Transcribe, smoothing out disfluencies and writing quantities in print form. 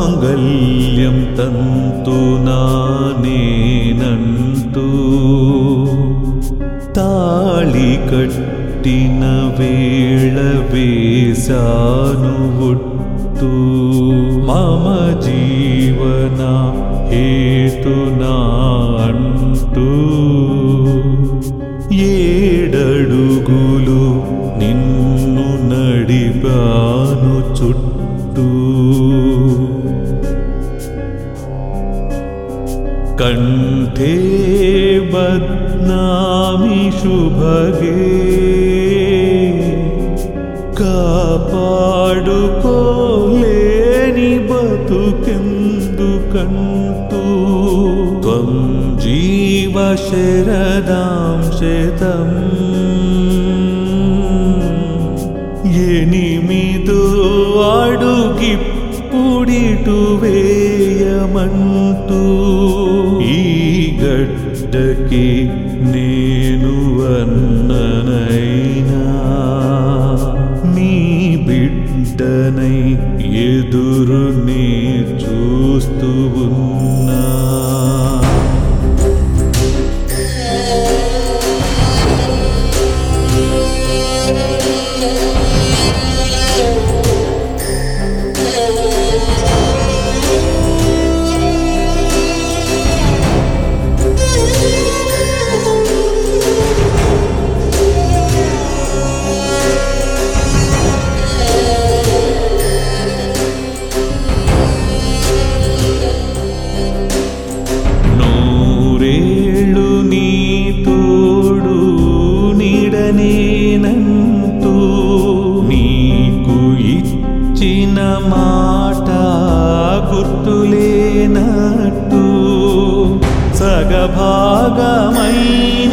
మాంగళ్యం తంతునా నేనంటూ తాళి కట్టిన వేళ వేశాను ఒట్టు మమ జీవన హేతునా అంటూ ఏడడుగులు నిన్ను నడిపాను చుట్టూ కంఠే బధ్నామి శుభగే కాపాడుకోలేని బతుకెందుకంటూ త్వం జీవ శరదాం శతం ఎనిమిదో అడుగిప్పుడిటు వేయమంటూ ఈ గడ్డకి నేను అన్ననైనా నీ బిడ్డనై ఎదురునే చూస్తూ ఉన్నా నేనంటూ నీకు ఇచ్చిన మాట గుర్తులేనట్టు సగభాగమైన